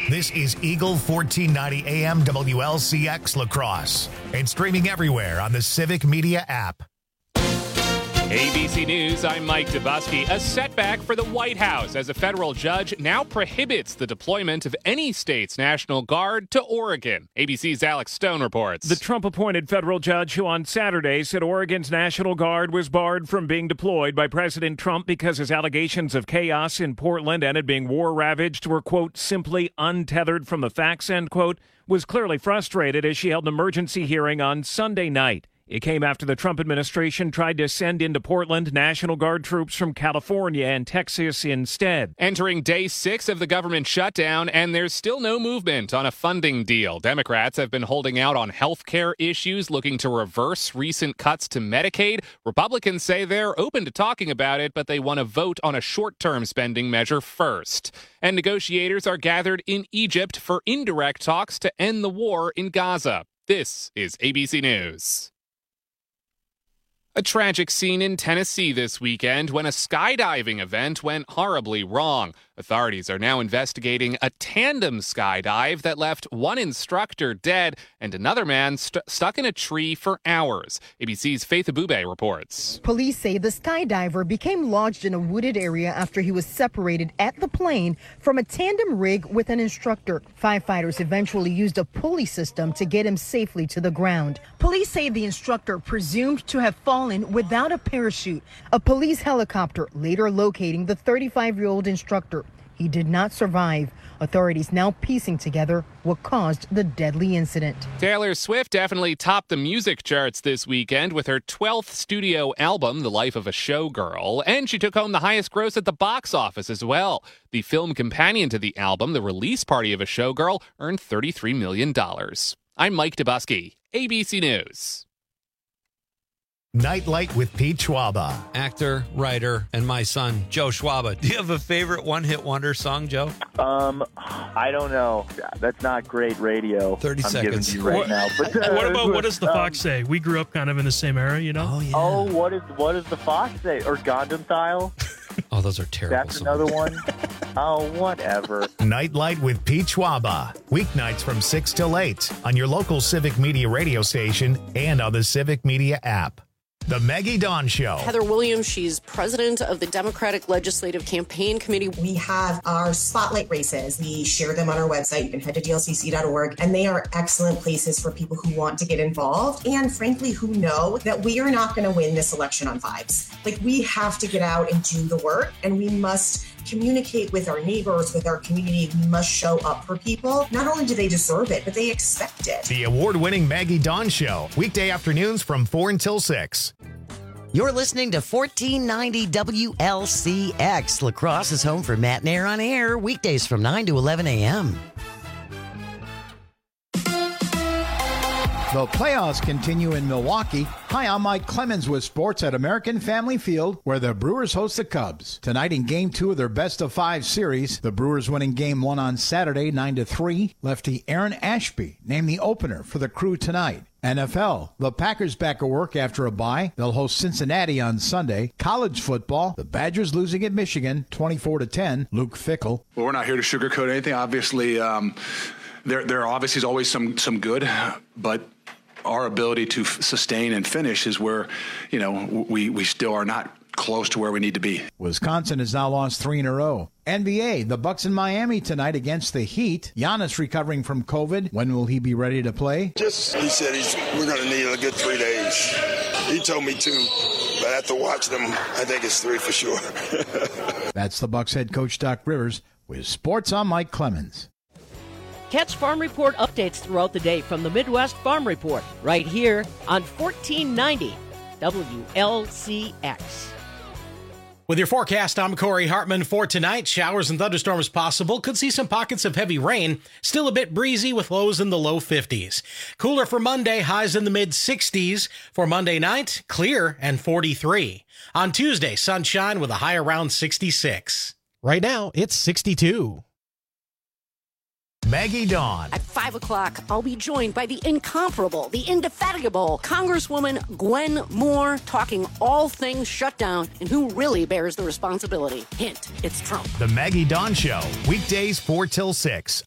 This is Eagle 1490 AM WLCX La Crosse and streaming everywhere on the Civic Media app. ABC News, I'm Mike Dubusky. A setback for the White House as a federal judge now prohibits the deployment of any state's National Guard to Oregon. ABC's Alex Stone reports. The Trump-appointed federal judge who on Saturday said Oregon's National Guard was barred from being deployed by President Trump because his allegations of chaos in Portland and it being war-ravaged were, quote, simply untethered from the facts, end quote, was clearly frustrated as she held an emergency hearing on Sunday night. It came after the Trump administration tried to send into Portland National Guard troops from California and Texas instead. Entering day 6 of the government shutdown, and there's still no movement on a funding deal. Democrats have been holding out on health care issues, looking to reverse recent cuts to Medicaid. Republicans say they're open to talking about it, but they want to vote on a short-term spending measure first. And negotiators are gathered in Egypt for indirect talks to end the war in Gaza. This is ABC News. A tragic scene in Tennessee this weekend when a skydiving event went horribly wrong. Authorities are now investigating a tandem skydive that left one instructor dead and another man stuck in a tree for hours. ABC's Faith Abube reports. Police say the skydiver became lodged in a wooded area after he was separated at the plane from a tandem rig with an instructor. Firefighters eventually used a pulley system to get him safely to the ground. Police say the instructor presumed to have fallen without a parachute. A police helicopter later locating the 35-year-old instructor. He did not survive. Authorities now piecing together what caused the deadly incident. Taylor Swift definitely topped the music charts this weekend with her 12th studio album, The Life of a Showgirl, and she took home the highest gross at the box office as well. The film companion to the album, The Release Party of a Showgirl, earned $33 million. I'm Mike Dubusky, ABC News. Nightlight with Pete Schwaba. Actor, writer, and my son, Joe Schwaba. Do you have a favorite one-hit wonder song, Joe? I don't know. That's not great radio. 30 seconds. Giving you right now. But, what does the Fox say? We grew up kind of in the same era, you know? Oh, yeah. Oh, what does the Fox say? Or Gundam Style? Oh, those are terrible That's songs. another one? Oh, whatever. Nightlight with Pete Schwaba. Weeknights from 6 till 8 on your local Civic Media radio station and on the Civic Media app. The Maggie Dawn Show. Heather Williams, she's president of the Democratic Legislative Campaign Committee. We have our spotlight races. We share them on our website. You can head to dlcc.org, and they are excellent places for people who want to get involved and, frankly, who know that we are not going to win this election on vibes. Like, we have to get out and do the work, and we must communicate with our neighbors, with our community. We must show up for people. Not only do they deserve it, but they expect it. The award-winning Maggie Dawn Show. Weekday afternoons from 4 until 6. You're listening to 1490 WLCX. La Crosse is home for Matt and Air on Air, weekdays from 9 to 11 a.m. The playoffs continue in Milwaukee. Hi, I'm Mike Clemens with sports at American Family Field, where the Brewers host the Cubs. Tonight in Game 2 of their best-of-5 series, the Brewers winning Game 1 on Saturday, 9-3. Lefty Aaron Ashby named the opener for the Crew tonight. NFL, the Packers back at work after a bye. They'll host Cincinnati on Sunday. College football, the Badgers losing at Michigan, 24-10. Luke Fickell. Well, we're not here to sugarcoat anything. Obviously, there obviously is always some good, but our ability to sustain and finish is where, we still are not close to where we need to be. Wisconsin has now lost 3 in a row. NBA, the Bucks in Miami tonight against the Heat. Giannis recovering from COVID. When will he be ready to play? He said we're going to need a good 3 days. He told me 2, but after watching him, I think it's 3 for sure. That's the Bucks head coach Doc Rivers with sports. I'm Mike Clemens. Catch Farm Report updates throughout the day from the Midwest Farm Report right here on 1490 WLCX. With your forecast, I'm Corey Hartman. For tonight, showers and thunderstorms possible. Could see some pockets of heavy rain. Still a bit breezy with lows in the low 50s. Cooler for Monday, highs in the mid-60s. For Monday night, clear and 43. On Tuesday, sunshine with a high around 66. Right now, it's 62. Maggie Dawn. At 5 o'clock, I'll be joined by the incomparable, the indefatigable Congresswoman Gwen Moore, talking all things shutdown and who really bears the responsibility. Hint, it's Trump. The Maggie Dawn Show, weekdays 4 till 6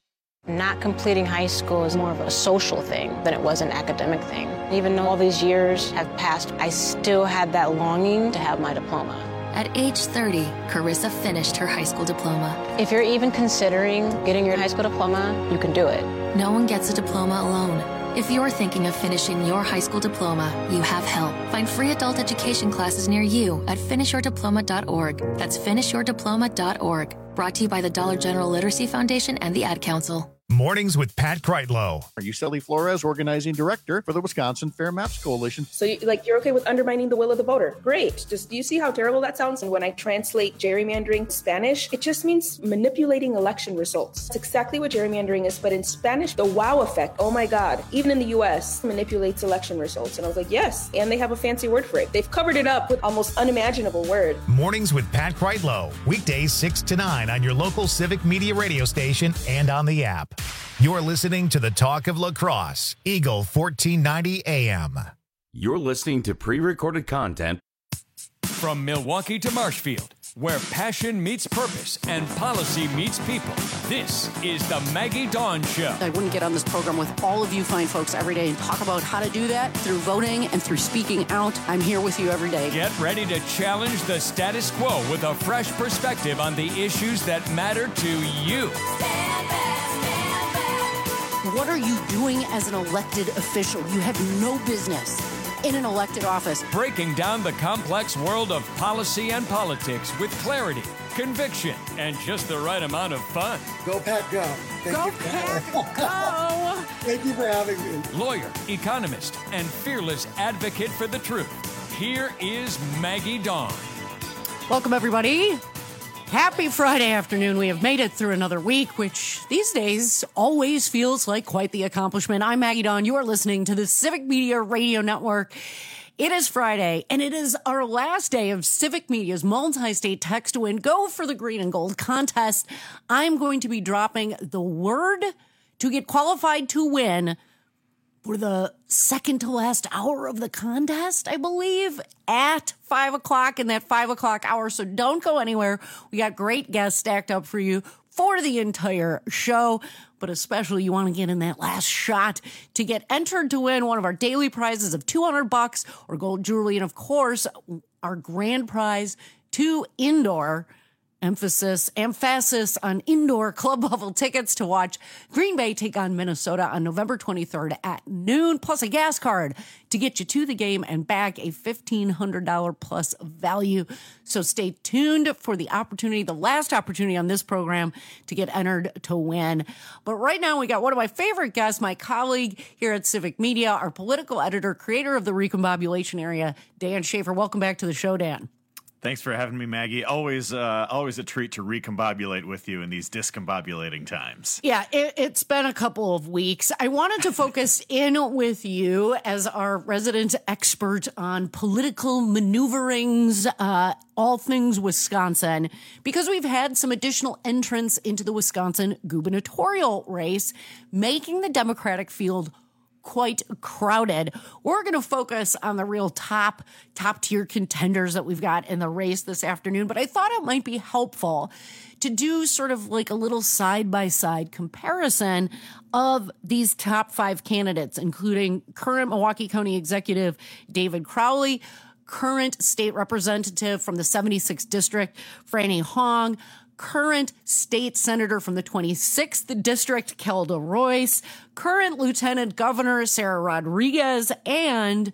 Not completing high school is more of a social thing than it was an academic thing. Even though all these years have passed, I still had that longing to have my diploma. At age 30, Carissa finished her high school diploma. If you're even considering getting your high school diploma, you can do it. No one gets a diploma alone. If you're thinking of finishing your high school diploma, you have help. Find free adult education classes near you at finishyourdiploma.org. That's finishyourdiploma.org. Brought to you by the Dollar General Literacy Foundation and the Ad Council. Mornings with Pat Kreitlow. Are you Sally Flores, organizing director for the Wisconsin Fair Maps Coalition? So you're okay with undermining the will of the voter? Great. Just do you see how terrible that sounds? And when I translate gerrymandering Spanish, it just means manipulating election results. It's exactly what gerrymandering is, but in Spanish, the wow effect, oh my God, even in the U.S., manipulates election results. And I was like, yes, and they have a fancy word for it. They've covered it up with almost unimaginable word. Mornings with Pat Kreitlow. Weekdays 6 to 9 on your local Civic Media radio station and on the app. You're listening to the Talk of La Crosse, Eagle 1490 AM. You're listening to pre-recorded content from Milwaukee to Marshfield, where passion meets purpose and policy meets people. This is the Maggie Dawn Show. I wouldn't get on this program with all of you fine folks every day and talk about how to do that through voting and through speaking out. I'm here with you every day. Get ready to challenge the status quo with a fresh perspective on the issues that matter to you. What are you doing as an elected official? You have no business in an elected office. Breaking down the complex world of policy and politics with clarity, conviction, and just the right amount of fun. Go, Pat, go. Go, Pat, go. Thank you for having me. Lawyer, economist, and fearless advocate for the truth. Here is Maggie Dawn. Welcome, everybody. Happy Friday afternoon. We have made it through another week, which these days always feels like quite the accomplishment. I'm Maggie Dawn. You are listening to the Civic Media Radio Network. It is Friday, and it is our last day of Civic Media's multi-state text to win Go for the Green and Gold contest. I'm going to be dropping the word to get qualified to win for the second to last hour of the contest, I believe, at 5 o'clock in that 5 o'clock hour. So don't go anywhere. We got great guests stacked up for you for the entire show, but especially you want to get in that last shot to get entered to win one of our daily prizes of $200 or gold jewelry. And of course, our grand prize, 2 indoor emphasis on indoor club level tickets to watch Green Bay take on Minnesota on November 23rd at noon, plus a gas card to get you to the game and back, a $1,500 plus value. So stay tuned for the opportunity, the last opportunity on this program to get entered to win. But right now we got one of my favorite guests, my colleague here at Civic Media, our political editor, creator of the Recombobulation Area, Dan Schaefer. Welcome back to the show, Dan. Thanks for having me, Maggie. Always a treat to recombobulate with you in these discombobulating times. Yeah, it's been a couple of weeks. I wanted to focus in with you as our resident expert on political maneuverings, all things Wisconsin, because we've had some additional entrants into the Wisconsin gubernatorial race, making the Democratic field quite crowded. We're going to focus on the real top tier contenders that we've got in the race this afternoon, but I thought it might be helpful to do sort of like a little side-by-side comparison of these top 5 candidates, including current Milwaukee County Executive David Crowley, current state representative from the 76th District, Franny Hong, current state senator from the 26th District, Kelda Royce, current Lieutenant Governor Sarah Rodriguez, and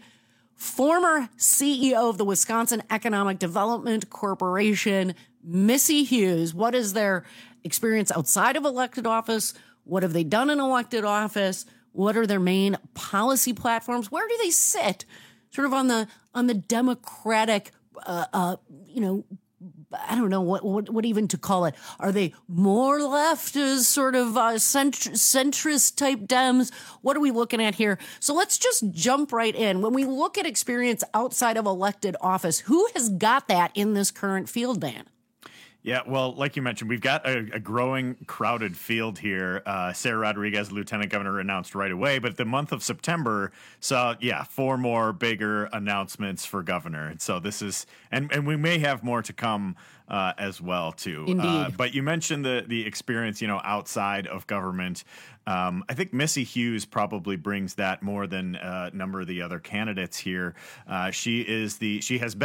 former CEO of the Wisconsin Economic Development Corporation, Missy Hughes. What is their experience outside of elected office? What have they done in elected office? What are their main policy platforms? Where do they sit sort of on the Democratic, I don't know what even to call it. Are they more left as sort of centrist type Dems? What are we looking at here? So let's just jump right in. When we look at experience outside of elected office, who has got that in this current field, Dan? Yeah, well, like you mentioned, we've got a growing, crowded field here. Sarah Rodriguez, Lieutenant Governor, announced right away, but the month of September saw, 4 more bigger announcements for governor. And so this is, and we may have more to come as well too. Indeed. But you mentioned the experience, outside of government. I think Missy Hughes probably brings that more than a number of the other candidates here. She was the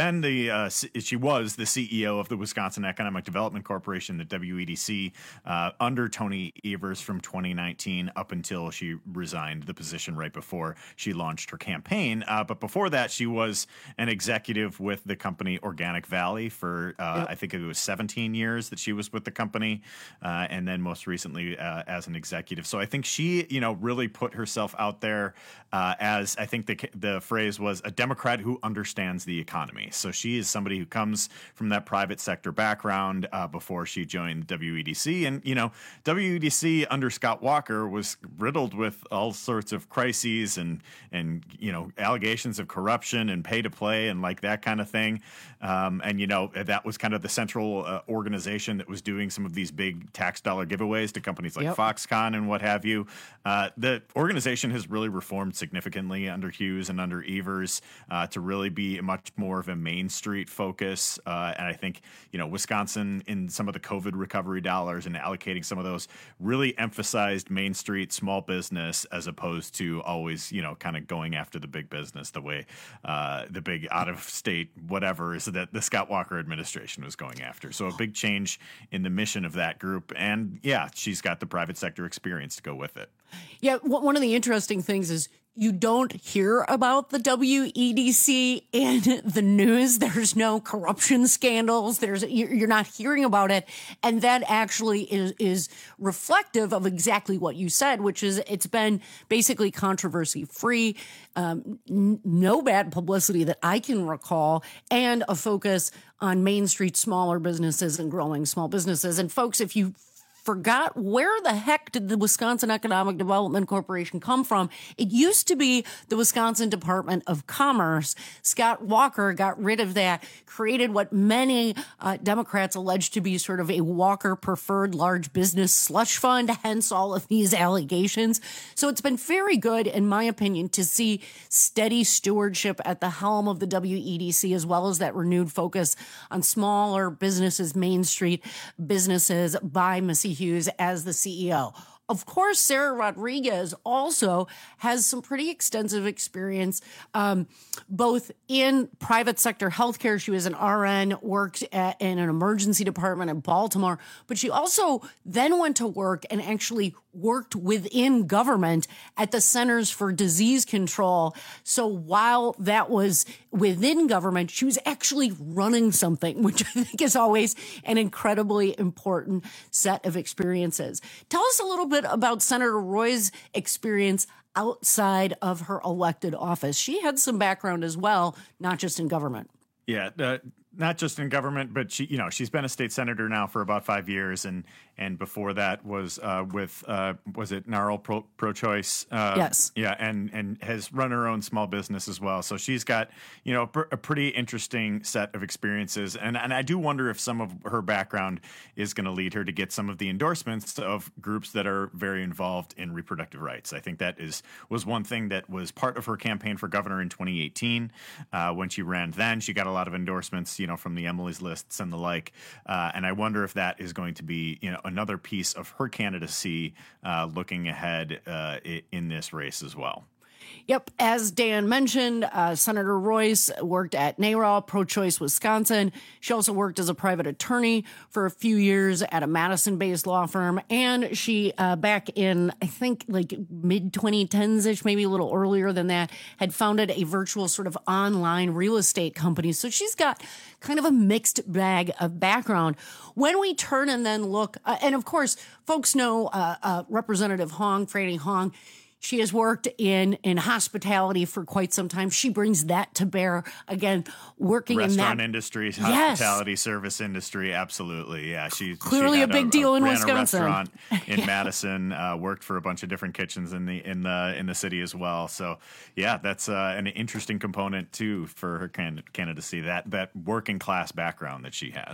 CEO of the Wisconsin Economic Development Corporation, the WEDC, under Tony Evers from 2019 up until she resigned the position right before she launched her campaign. But before that, she was an executive with the company Organic Valley for I think it was 17 years that she was with the company, and then most recently as an executive. So I think she, really put herself out there as, I think the phrase was, a Democrat who understands the economy. So she is somebody who comes from that private sector background before she joined WEDC. And, WEDC under Scott Walker was riddled with all sorts of crises and allegations of corruption and pay to play and like that kind of thing. That was kind of the central organization that was doing some of these big tax dollar giveaways to companies like Foxconn and what have you. The organization has really reformed significantly under Hughes and under Evers to really be much more of a Main Street focus. And I think, Wisconsin in some of the COVID recovery dollars and allocating some of those really emphasized Main Street small business as opposed to always, kind of going after the big business the way the big out of state whatever is that the Scott Walker administration was going after. So a big change in the mission of that group. And she's got the private sector experience to go with it. Yeah, one of the interesting things is you don't hear about the WEDC in the news. There's no corruption scandals. You're not hearing about it. And that actually is reflective of exactly what you said, which is it's been basically controversy free, no bad publicity that I can recall, and a focus on Main Street smaller businesses and growing small businesses. And folks, if you forgot where the heck did the Wisconsin Economic Development Corporation come from? It used to be the Wisconsin Department of Commerce. Scott Walker got rid of that, created what many Democrats allege to be sort of a Walker preferred large business slush fund, hence all of these allegations. So it's been very good, in my opinion, to see steady stewardship at the helm of the WEDC, as well as that renewed focus on smaller businesses, Main Street businesses by Missy Hughes as the CEO. Of course, Sarah Rodriguez also has some pretty extensive experience, both in private sector healthcare. She was an RN, worked in an emergency department in Baltimore, but she also then went to work and actually worked within government at the Centers for Disease Control. So while that was within government, she was actually running something, which I think is always an incredibly important set of experiences. Tell us a little bit about Senator Roy's experience outside of her elected office. She had some background as well, not just in government. Yeah, not just in government, but she's been a state senator now for about 5 years, and before that was with was it NARAL Pro-Choice? Yes. Yeah, and has run her own small business as well. So she's got a pretty interesting set of experiences, and I do wonder if some of her background is going to lead her to get some of the endorsements of groups that are very involved in reproductive rights. I think that was one thing that was part of her campaign for governor in 2018 when she ran. Then she got a lot of endorsements, from the Emily's Lists and the like. And I wonder if that is going to be, another piece of her candidacy looking ahead in this race as well. Yep. As Dan mentioned, Senator Royce worked at NARAL, Pro-Choice Wisconsin. She also worked as a private attorney for a few years at a Madison-based law firm. And she, back in, I think, like mid-2010s-ish, maybe a little earlier than that, had founded a virtual sort of online real estate company. So she's got kind of a mixed bag of background. When we turn and then look, and of course, folks know Representative Hong, Franny Hong. She has worked in hospitality for quite some time. She brings that to bear, again, working in that restaurant industry, hospitality, service industry. Absolutely. Yeah. She clearly a big deal in Wisconsin. A restaurant in Madison, worked for a bunch of different kitchens in the city as well. So yeah, that's an interesting component too for her candidacy, that working class background that she has.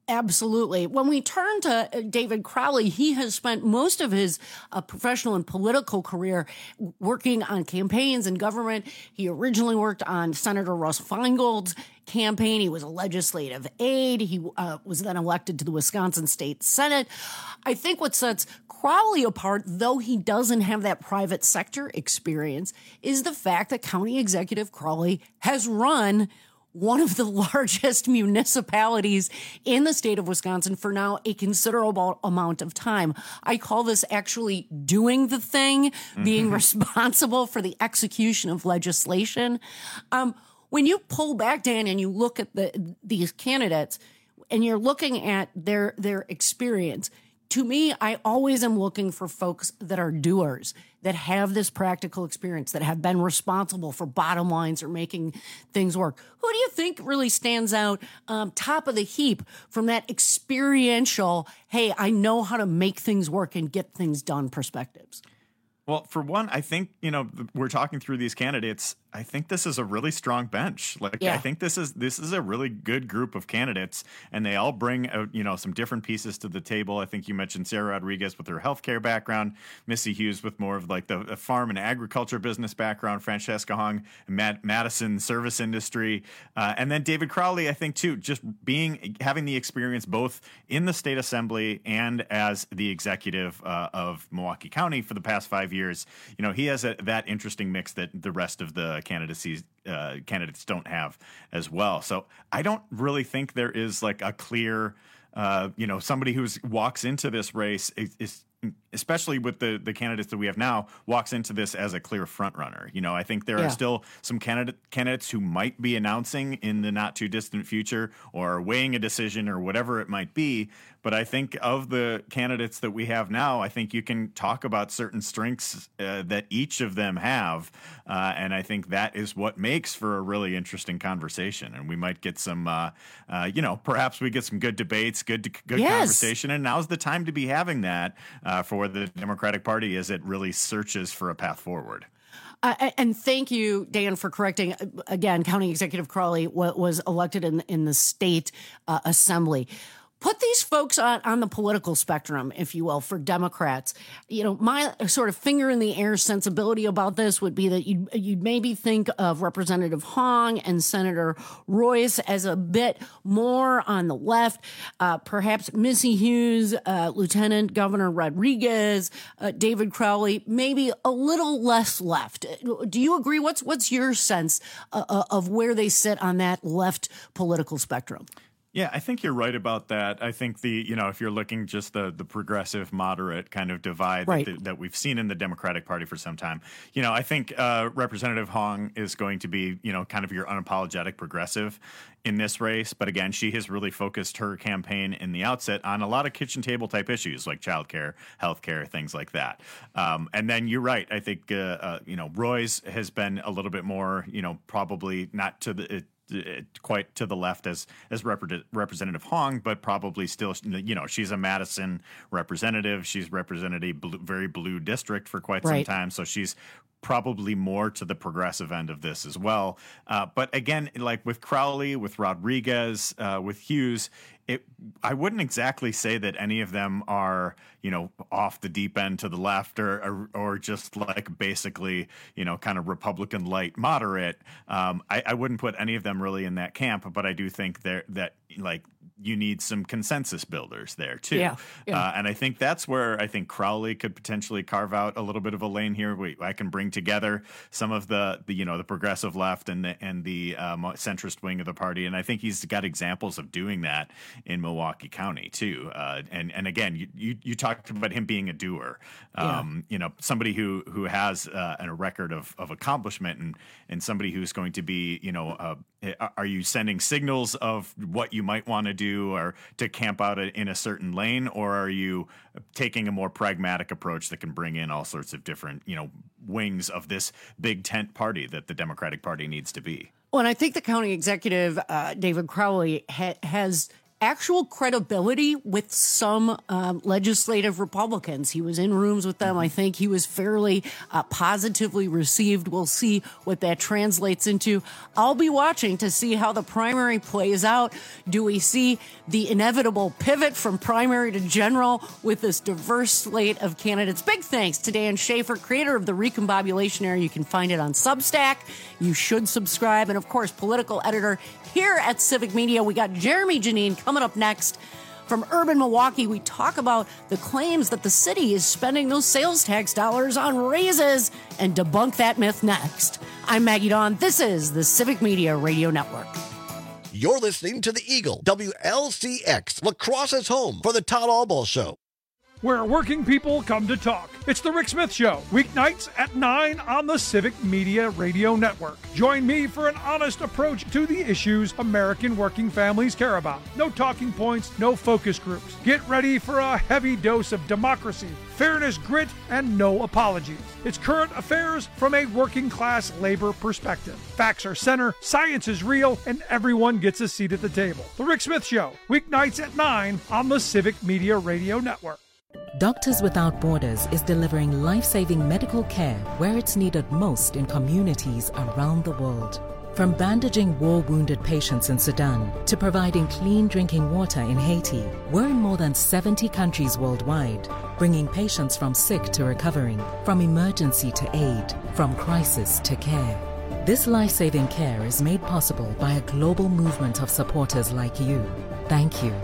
Absolutely. When we turn to David Crowley, he has spent most of his professional and political career working on campaigns and government. He originally worked on Senator Russ Feingold's campaign. He was a legislative aide. He was then elected to the Wisconsin State Senate. I think what sets Crowley apart, though he doesn't have that private sector experience, is the fact that County Executive Crowley has run one of the largest municipalities in the state of Wisconsin for now a considerable amount of time. I call this actually doing the thing, being responsible for the execution of legislation. When you pull back, Dan, and you look at these candidates and you're looking at their experience, to me, I always am looking for folks that are doers, that have this practical experience, that have been responsible for bottom lines or making things work. Who do you think really stands out top of the heap from that experiential, hey, I know how to make things work and get things done perspectives? Well, for one, I think, we're talking through these candidates. I think this is a really strong bench. I think this is a really good group of candidates, and they all bring some different pieces to the table. I think you mentioned Sarah Rodriguez with her healthcare background, Missy Hughes with more of like the farm and agriculture business background, Francesca Hong, Madison service industry, and then David Crowley. I think too, just having the experience both in the state assembly and as the executive of Milwaukee County for the past 5 years. He has that interesting mix that the rest of the candidates don't have as well. So I don't really think there is like a clear, somebody who walks into this race is especially with the candidates that we have now, walks into this as a clear front runner. I think there are still some candidates who might be announcing in the not too distant future or weighing a decision or whatever it might be. But I think of the candidates that we have now, I think you can talk about certain strengths that each of them have. And I think that is what makes for a really interesting conversation. And we might get some, perhaps we get some good debates, good conversation. And now's the time to be having that for the Democratic Party as it really searches for a path forward. And thank you, Dan, for correcting. Again, County Executive Crowley was elected in the state assembly. Put these folks on the political spectrum, if you will, for Democrats. My sort of finger in the air sensibility about this would be that you'd maybe think of Representative Hong and Senator Royce as a bit more on the left. Perhaps Missy Hughes, Lieutenant Governor Rodriguez, David Crowley, maybe a little less left. Do you agree? What's your sense of where they sit on that left political spectrum? Yeah, I think you're right about that. I think if you're looking just the progressive moderate kind of divide that we've seen in the Democratic Party for some time, I think Representative Hong is going to be, kind of your unapologetic progressive in this race. But again, she has really focused her campaign in the outset on a lot of kitchen table type issues like childcare, healthcare, things like that. And then you're right. I think, Royce has been a little bit more, probably not to the quite to the left as Representative Hong, but probably still, she's a Madison representative. She's represented a very blue district for quite some time. So she's probably more to the progressive end of this as well. But again, like with Crowley, with Rodriguez, with Hughes, I wouldn't exactly say that any of them are, off the deep end to the left or just like basically, kind of Republican light moderate. I wouldn't put any of them really in that camp, but I do think that you need some consensus builders there too. Yeah. And I think that's where I think Crowley could potentially carve out a little bit of a lane here. I can bring together some of the progressive left and the centrist wing of the party. And I think he's got examples of doing that in Milwaukee County too. And again, you talked about him being a doer, somebody who has a record of accomplishment and somebody who's going to be, are you sending signals of what you might want to do or to camp out in a certain lane, or are you taking a more pragmatic approach that can bring in all sorts of different, wings of this big tent party that the Democratic Party needs to be? Well, and I think the county executive, David Crowley, has actual credibility with some legislative Republicans. He was in rooms with them. I think he was fairly positively received. We'll see what that translates into. I'll be watching to see how the primary plays out. Do we see the inevitable pivot from primary to general with this diverse slate of candidates? Big thanks to Dan Schaefer, creator of the Recombobulation Era. You can find it on Substack. You should subscribe. And of course, political editor here at Civic Media. We got Jeremy Janine coming up next. From Urban Milwaukee, we talk about the claims that the city is spending those sales tax dollars on raises and debunk that myth next. I'm Maggie Dawn. This is the Civic Media Radio Network. You're listening to the Eagle, WLCX, La Crosse's home for the Todd Albaugh Show. Where working people come to talk. It's the Rick Smith Show, weeknights at 9 on the Civic Media Radio Network. Join me for an honest approach to the issues American working families care about. No talking points, no focus groups. Get ready for a heavy dose of democracy, fairness, grit, and no apologies. It's current affairs from a working class labor perspective. Facts are center, science is real, and everyone gets a seat at the table. The Rick Smith Show, weeknights at 9 on the Civic Media Radio Network. Doctors Without Borders is delivering life-saving medical care where it's needed most in communities around the world. From bandaging war-wounded patients in Sudan to providing clean drinking water in Haiti, we're in more than 70 countries worldwide, bringing patients from sick to recovering, from emergency to aid, from crisis to care. This life-saving care is made possible by a global movement of supporters like you. Thank you.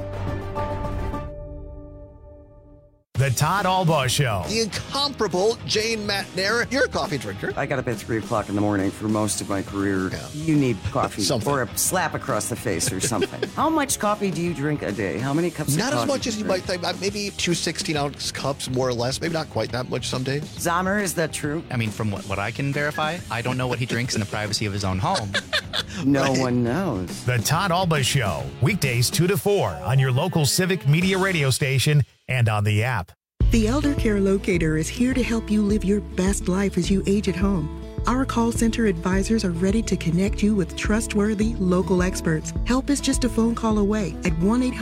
The Todd Albaugh Show. The incomparable Jane McNair. You're a coffee drinker. I got up at 3 o'clock in the morning for most of my career. Yeah. You need coffee or a slap across the face or something. How much coffee do you drink a day? How many cups of coffee? Not as much as you might think. Maybe 2 16-ounce cups, more or less. Maybe not quite that much some days. Zahmer, is that true? I mean, from what I can verify, I don't know what he drinks in the privacy of his own home. No one knows. The Todd Albaugh Show, weekdays 2 to 4 on your local Civic Media radio station and on the app. The Elder Care Locator is here to help you live your best life as you age at home. Our call center advisors are ready to connect you with trustworthy local experts. Help is just a phone call away at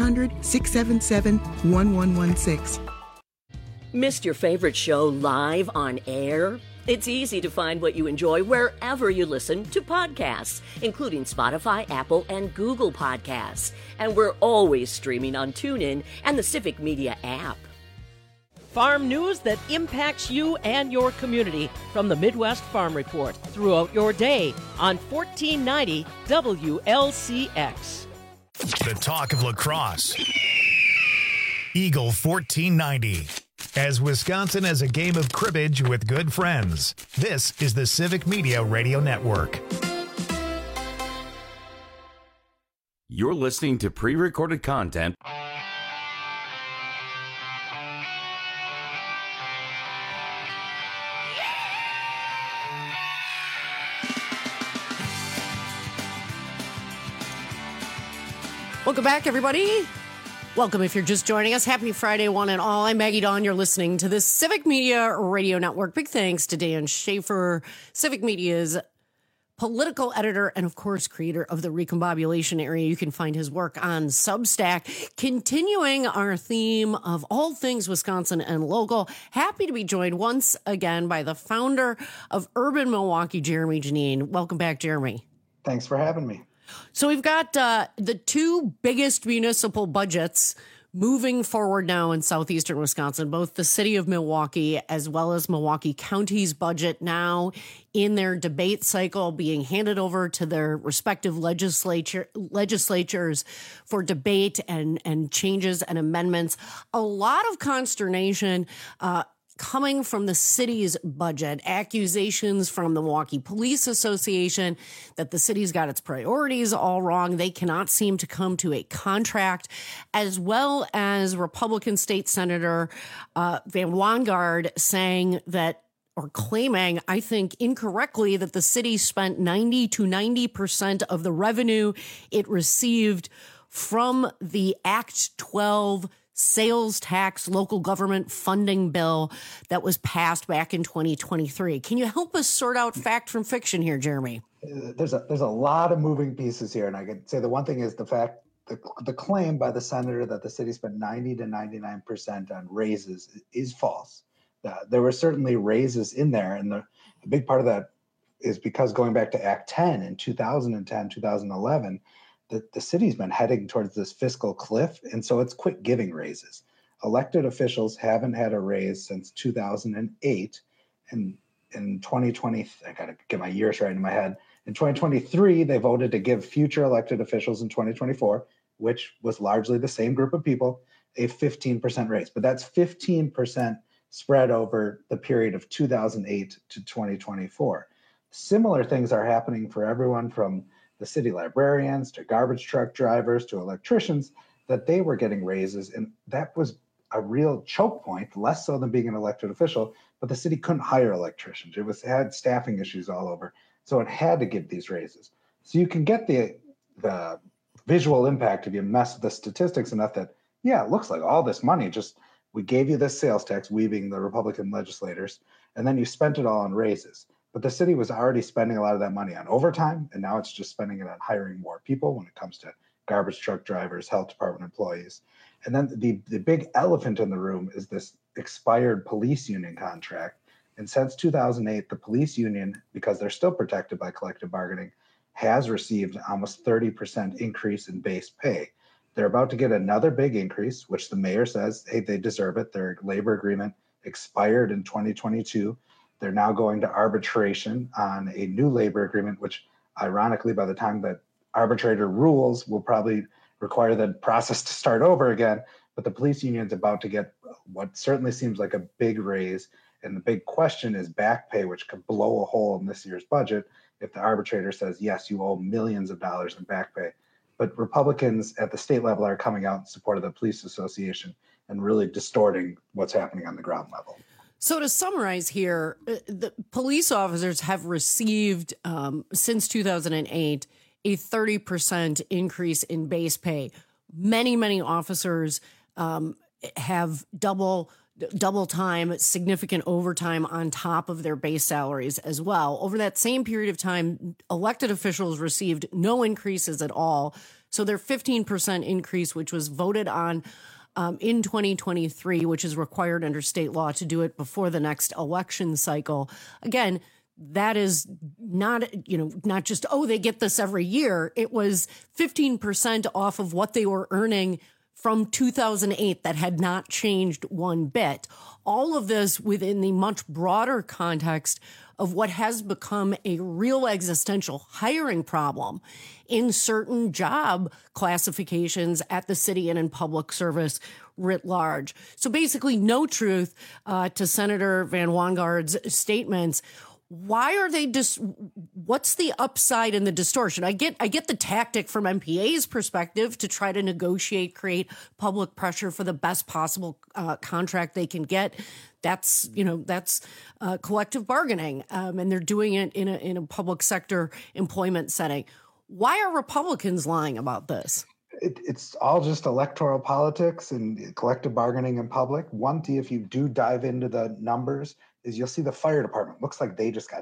1-800-677-1116. Missed your favorite show live on air? It's easy to find what you enjoy wherever you listen to podcasts, including Spotify, Apple, and Google Podcasts. And we're always streaming on TuneIn and the Civic Media app. Farm news that impacts you and your community from the Midwest Farm Report throughout your day on 1490 WLCX. The talk of lacrosse. Eagle 1490. As Wisconsin has a game of cribbage with good friends. This is the Civic Media Radio Network. You're listening to pre-recorded content. Welcome back, everybody. Welcome if you're just joining us. Happy Friday, one and all. I'm Maggie Dawn. You're listening to the Civic Media Radio Network. Big thanks to Dan Schaefer, Civic Media's political editor and, of course, creator of the Recombobulation Era. You can find his work on Substack. Continuing our theme of all things Wisconsin and local, happy to be joined once again by the founder of Urban Milwaukee, Jeremy Janine. Welcome back, Jeremy. Thanks for having me. So we've got the two biggest municipal budgets moving forward now in southeastern Wisconsin, both the city of Milwaukee as well as Milwaukee County's budget now in their debate cycle, being handed over to their respective legislatures for debate and changes and amendments. A lot of consternation coming from the city's budget, accusations from the Milwaukee Police Association that the city's got its priorities all wrong. They cannot seem to come to a contract, as well as Republican State Senator Van Wanggaard saying that, or claiming, I think incorrectly, that the city spent 90% of the revenue it received from the Act 12 sales tax local government funding bill that was passed back in 2023. Can you help us sort out fact from fiction here, Jeremy? There's a lot of moving pieces here, and I could say the one thing is the fact the claim by the senator that the city spent 90 to 99% on raises is false. There were certainly raises in there, and the big part of that is because going back to Act 10 in 2010, 2011, the city's been heading towards this fiscal cliff, and so it's quit giving raises. Elected officials haven't had a raise since 2008, and in 2020, I got to get my years right in my head. In 2023, they voted to give future elected officials in 2024, which was largely the same group of people, a 15% raise. But that's 15% spread over the period of 2008 to 2024. Similar things are happening for everyone from the city librarians to garbage truck drivers to electricians, that they were getting raises. And that was a real choke point, less so than being an elected official, but the city couldn't hire electricians. It had staffing issues all over. So it had to give these raises. So you can get the visual impact if you mess with the statistics enough that, yeah, it looks like all this money, just we gave you this sales tax, we being the Republican legislators, and then you spent it all on raises. But the city was already spending a lot of that money on overtime, and now it's just spending it on hiring more people when it comes to garbage truck drivers, health department employees. And then the big elephant in the room is this expired police union contract. And since 2008, the police union, because they're still protected by collective bargaining, has received almost 30% increase in base pay. They're about to get another big increase, which the mayor says, hey, they deserve it. Their labor agreement expired in 2022. They're now going to arbitration on a new labor agreement, which ironically, by the time that arbitrator rules, will probably require the process to start over again. But the police union's about to get what certainly seems like a big raise. And the big question is back pay, which could blow a hole in this year's budget if the arbitrator says, yes, you owe millions of dollars in back pay. But Republicans at the state level are coming out in support of the police association and really distorting what's happening on the ground level. So to summarize here, the police officers have received, since 2008, a 30% increase in base pay. Many officers have double time, significant overtime on top of their base salaries as well. Over that same period of time, elected officials received no increases at all. So their 15% increase, which was voted on in 2023, which is required under state law to do it before the next election cycle. Again, that is not just, they get this every year. It was 15% off of what they were earning from 2008 that had not changed one bit. All of this within the much broader context of what has become a real existential hiring problem in certain job classifications at the city and in public service writ large. So basically no truth to Senator Van Wongaard's statements. Why are they what's the upside in the distortion? I get the tactic from MPA's perspective to try to negotiate, create public pressure for the best possible contract they can get. That's collective bargaining, and they're doing it in a public sector employment setting. Why are Republicans lying about this? It's all just electoral politics and collective bargaining in public. One thing, if you do dive into the numbers, is you'll see the fire department looks like they just got a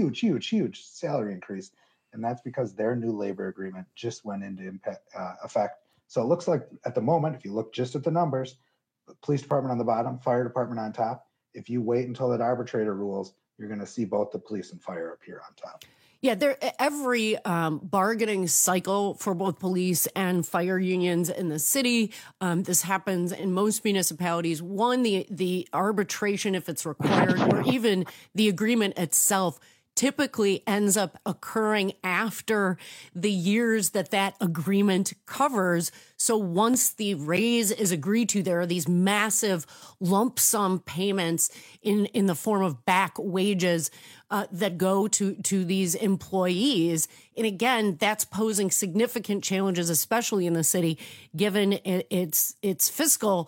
huge salary increase. And that's because their new labor agreement just went into effect. So it looks like at the moment, if you look just at the numbers, the police department on the bottom, fire department on top. If you wait until that arbitrator rules, you're going to see both the police and fire appear on top. Yeah, every bargaining cycle for both police and fire unions in the city, this happens in most municipalities. One, the arbitration, if it's required, or even the agreement itself, typically ends up occurring after the years that agreement covers. So once the raise is agreed to, there are these massive lump sum payments in the form of back wages that go to these employees. And again, that's posing significant challenges, especially in the city, given its fiscal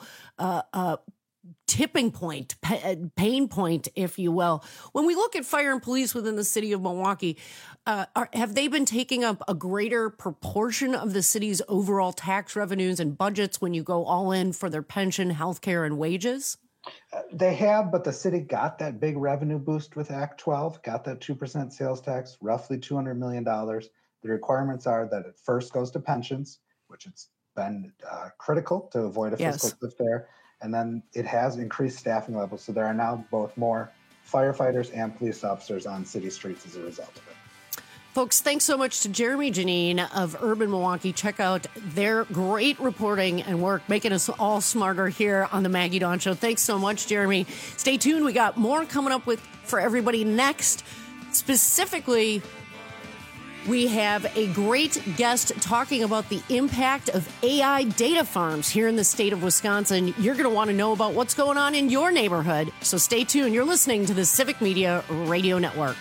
tipping point, pain point, if you will. When we look at fire and police within the city of Milwaukee, have they been taking up a greater proportion of the city's overall tax revenues and budgets when you go all in for their pension, healthcare, and wages? They have, but the city got that big revenue boost with Act 12, got that 2% sales tax, roughly $200 million. The requirements are that it first goes to pensions, which it's been critical to avoid a fiscal cliff there. And then it has increased staffing levels. So there are now both more firefighters and police officers on city streets as a result of it. Folks, thanks so much to Jeremy Janine of Urban Milwaukee. Check out their great reporting and work, making us all smarter here on the Maggie Dawn Show. Thanks so much, Jeremy. Stay tuned. We got more coming up for everybody next. Specifically, we have a great guest talking about the impact of AI data farms here in the state of Wisconsin. You're going to want to know about what's going on in your neighborhood. So stay tuned. You're listening to the Civic Media Radio Network.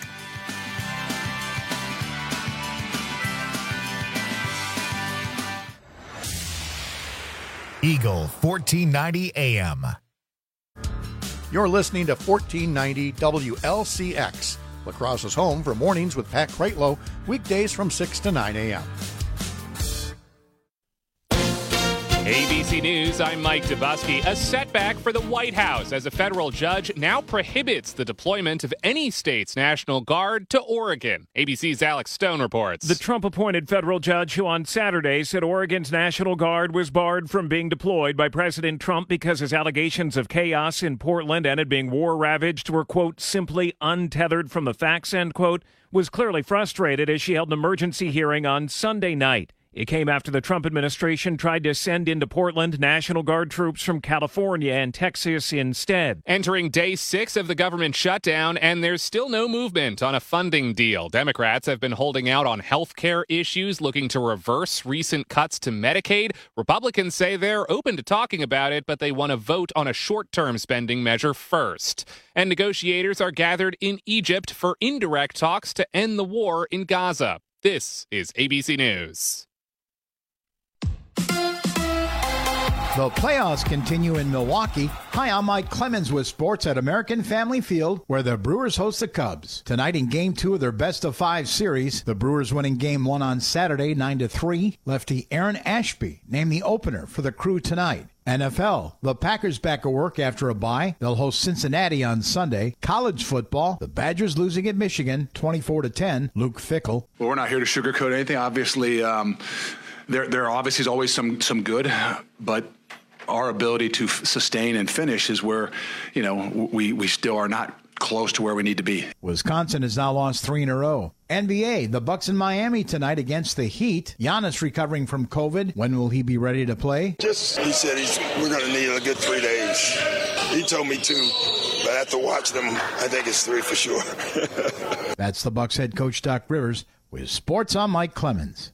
Eagle 1490 AM. You're listening to 1490 WLCX. La Crosse's home for mornings with Pat Kreitlow, weekdays from 6 to 9 a.m. ABC News, I'm Mike Dubusky. A setback for the White House as a federal judge now prohibits the deployment of any state's National Guard to Oregon. ABC's Alex Stone reports. The Trump-appointed federal judge who on Saturday said Oregon's National Guard was barred from being deployed by President Trump because his allegations of chaos in Portland and it being war-ravaged were, quote, simply untethered from the facts, end quote, was clearly frustrated as she held an emergency hearing on Sunday night. It came after the Trump administration tried to send into Portland National Guard troops from California and Texas instead. Entering day 6 of the government shutdown, and there's still no movement on a funding deal. Democrats have been holding out on health care issues, looking to reverse recent cuts to Medicaid. Republicans say they're open to talking about it, but they want to vote on a short-term spending measure first. And negotiators are gathered in Egypt for indirect talks to end the war in Gaza. This is ABC News. The playoffs continue in Milwaukee. Hi, I'm Mike Clemens with sports at American Family Field, where the Brewers host the Cubs. Tonight in Game 2 of their best-of-5 series, the Brewers winning Game 1 on Saturday, 9-3. Lefty Aaron Ashby named the opener for the Crew tonight. NFL, the Packers back at work after a bye. They'll host Cincinnati on Sunday. College football, the Badgers losing at Michigan, 24-10. Luke Fickell. Well, we're not here to sugarcoat anything. Obviously, there obviously is always some good, but our ability to sustain and finish is where, we still are not close to where we need to be. Wisconsin has now lost 3 in a row. NBA, the Bucks in Miami tonight against the Heat. Giannis recovering from COVID. When will he be ready to play? He said we're going to need a good 3 days. He told me 2, but after watching him, I think it's 3 for sure. That's the Bucks head coach Doc Rivers with sports. I'm Mike Clemens.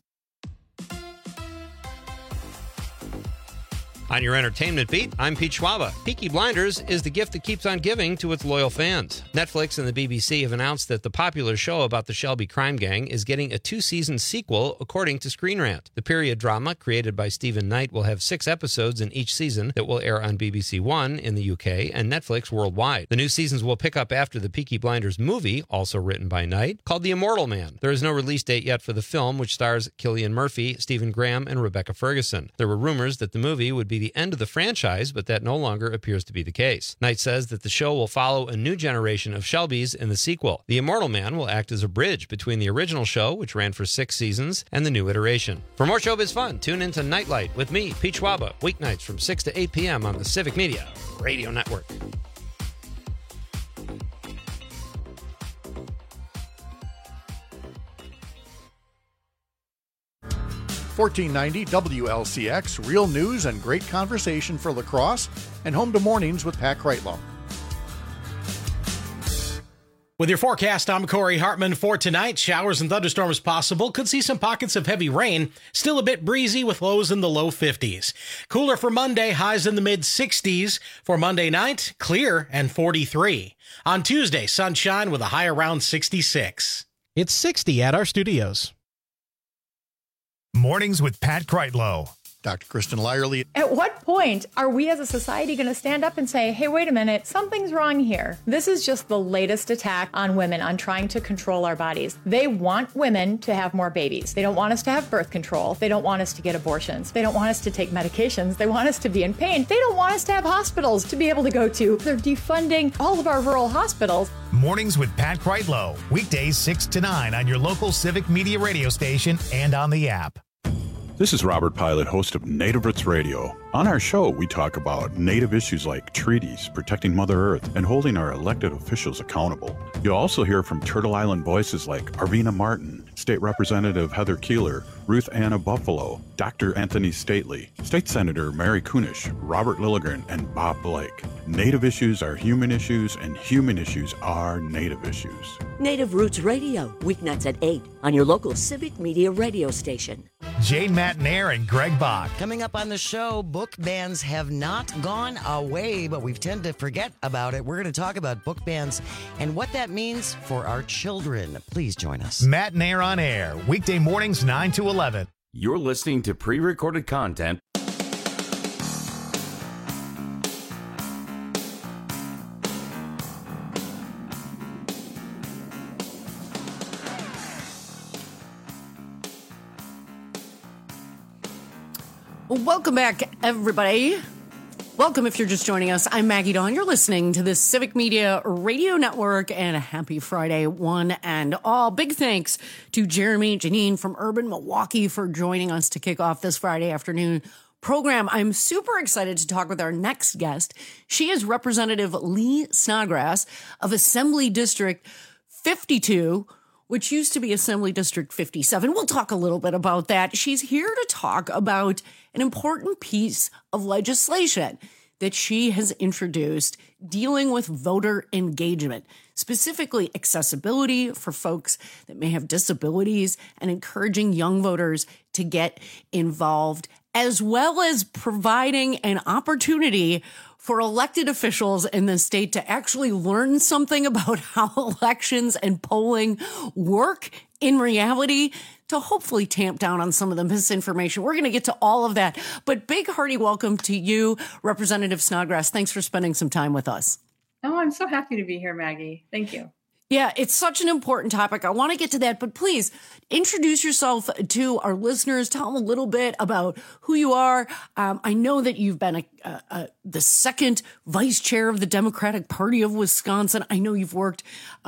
On your entertainment beat, I'm Pete Schwaba. Peaky Blinders is the gift that keeps on giving to its loyal fans. Netflix and the BBC have announced that the popular show about the Shelby crime gang is getting a 2-season sequel, according to Screen Rant. The period drama, created by Stephen Knight, will have 6 episodes in each season that will air on BBC One in the UK and Netflix worldwide. The new seasons will pick up after the Peaky Blinders movie, also written by Knight, called The Immortal Man. There is no release date yet for the film, which stars Cillian Murphy, Stephen Graham, and Rebecca Ferguson. There were rumors that the movie would be the end of the franchise, but that no longer appears to be the case. Knight says that the show will follow a new generation of Shelbys in the sequel. The Immortal Man will act as a bridge between the original show, which ran for 6 seasons, and the new iteration. For more showbiz fun, tune into Nightlight with me, Pete Schwaba, weeknights from 6 to 8 p.m. on the Civic Media Radio Network. 1490 WLCX, real news and great conversation for La Crosse, and home to mornings with Pat Kreitlow. With your forecast, I'm Corey Hartman. For tonight, showers and thunderstorms possible. Could see some pockets of heavy rain. Still a bit breezy with lows in the low 50s. Cooler for Monday, highs in the mid-60s. For Monday night, clear and 43. On Tuesday, sunshine with a high around 66. It's 60 at our studios. Mornings with Pat Kreitlow. Dr. Kristen Lyerly. At what point are we as a society going to stand up and say, hey, wait a minute, something's wrong here? This is just the latest attack on women, on trying to control our bodies. They want women to have more babies. They don't want us to have birth control. They don't want us to get abortions. They don't want us to take medications. They want us to be in pain. They don't want us to have hospitals to be able to go to. They're defunding all of our rural hospitals. Mornings with Pat Kreitlow. Weekdays 6 to 9 on your local Civic Media radio station and on the app. This is Robert Pilot, host of Native Roots Radio. On our show, we talk about Native issues like treaties, protecting Mother Earth, and holding our elected officials accountable. You'll also hear from Turtle Island voices like Arvina Martin, State Representative Heather Keeler, Ruth Anna Buffalo, Dr. Anthony Stately, State Senator Mary Kunish, Robert Lilligren, and Bob Blake. Native issues are human issues, and human issues are Native issues. Native Roots Radio, weeknights at 8 on your local Civic Media radio station. Jane Matnair and Greg Bach. Coming up on the show, book bans have not gone away, but we tend to forget about it. We're going to talk about book bans and what that means for our children. Please join us. Matnair on air, weekday mornings 9 to 11. You're listening to pre-recorded content. Welcome back, everybody. Welcome if you're just joining us. I'm Maggie Dawn. You're listening to the Civic Media Radio Network, and a happy Friday, one and all. Big thanks to Jeremy Janine from Urban Milwaukee for joining us to kick off this Friday afternoon program. I'm super excited to talk with our next guest. She is Representative Lee Snodgrass of Assembly District 52, which used to be Assembly District 57. We'll talk a little bit about that. She's here to talk about an important piece of legislation that she has introduced dealing with voter engagement, specifically accessibility for folks that may have disabilities and encouraging young voters to get involved, as well as providing an opportunity for elected officials in the state to actually learn something about how elections and polling work in reality, to hopefully tamp down on some of the misinformation. We're going to get to all of that. But big hearty welcome to you, Representative Snodgrass. Thanks for spending some time with us. Oh, I'm so happy to be here, Maggie. Thank you. Yeah, it's such an important topic. I want to get to that, but please introduce yourself to our listeners. Tell them a little bit about who you are. I know that you've been the second vice chair of the Democratic Party of Wisconsin. I know you've worked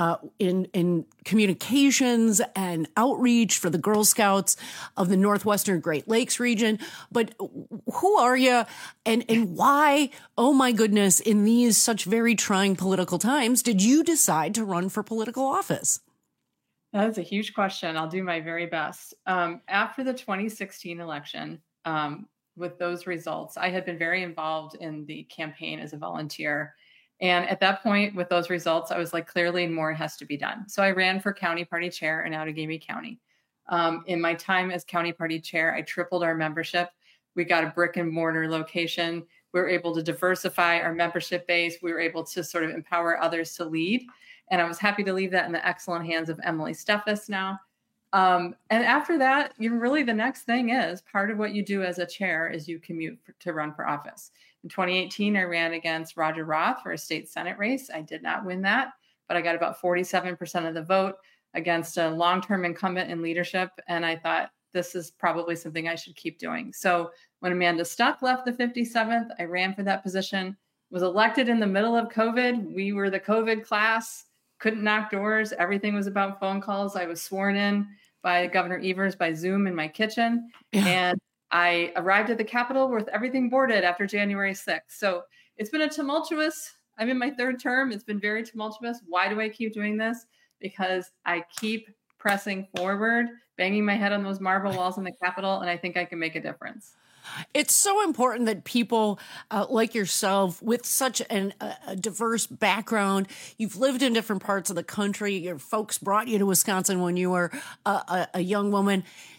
in communications and outreach for the Girl Scouts of the Northwestern Great Lakes region. But who are you and why, oh my goodness, in these such very trying political times, did you decide to run for political office? That's a huge question. I'll do my very best. After the 2016 election, with those results, I had been very involved in the campaign as a volunteer. And at that point, with those results, I was like, clearly more has to be done. So I ran for county party chair in Outagamie County. In my time as county party chair, I tripled our membership. We got a brick and mortar location. We were able to diversify our membership base. We were able to sort of empower others to lead. And I was happy to leave that in the excellent hands of Emily Steffes now. And after that, really the next thing is part of what you do as a chair is you commute to run for office. In 2018, I ran against Roger Roth for a state Senate race. I did not win that, but I got about 47% of the vote against a long-term incumbent in leadership. And I thought, this is probably something I should keep doing. So when Amanda Stuck left the 57th, I ran for that position, was elected in the middle of COVID. We were the COVID class, couldn't knock doors. Everything was about phone calls. I was sworn in by Governor Evers by Zoom in my kitchen. Yeah. And I arrived at the Capitol with everything boarded after January 6th. So it's been I'm in my third term. It's been very tumultuous. Why do I keep doing this? Because I keep pressing forward, banging my head on those marble walls in the Capitol, and I think I can make a difference. It's so important that people like yourself with such a diverse background, you've lived in different parts of the country, your folks brought you to Wisconsin when you were a young woman,